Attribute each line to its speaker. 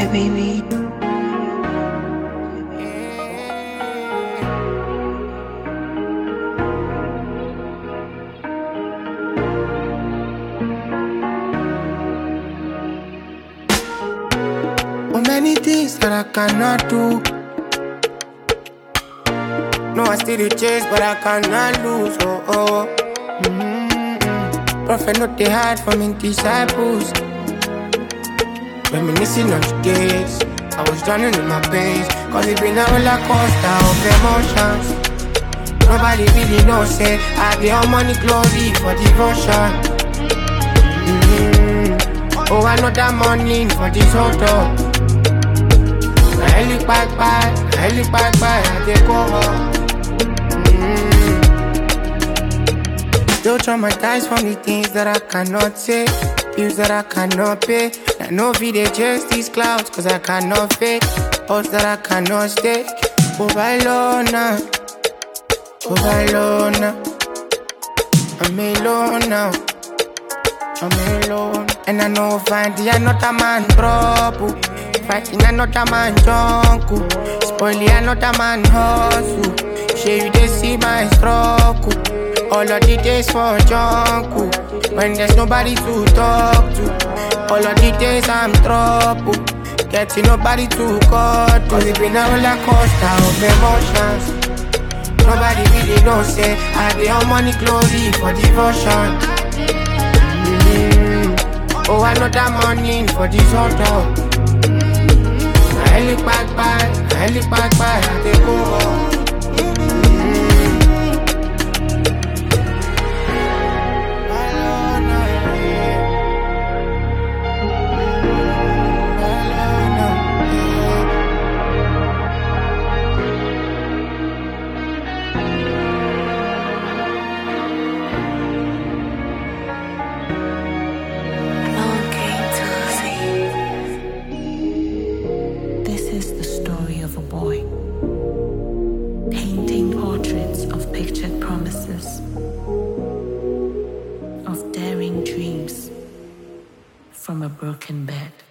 Speaker 1: baby.
Speaker 2: Oh, many things that I cannot do. No, I still dey chase, but I cannot lose. Oh, oh. Prophet not they hard for me disciples. Reminiscing on the days I was drowning in my pains. Cause it been a roller coaster of emotions. Nobody really knows, say I be on money glory for devotion. Oh, I know that money for this hotel. I look back, I take over. Still traumatized from the things that I cannot say, bills that I cannot pay. I know if they chase these clouds, cause I cannot fake. Hopes that I cannot stake. Overload now, overload now. I'm alone now, I'm alone. And I know finding another man trouble, fighting another man jungle, spoiling another man hustle. Shey you dey see my struggle. All of the days for jungle, when there's nobody to talk to. All of the days I'm trouble, getting nobody to call to. Cause it been a roller coaster of emotions. Nobody really knows, say I be on money glory for devotion. Oh, I know that money for this hotel. I look back, I take over.
Speaker 1: Painting portraits of pictured promises, of daring dreams from a broken bed.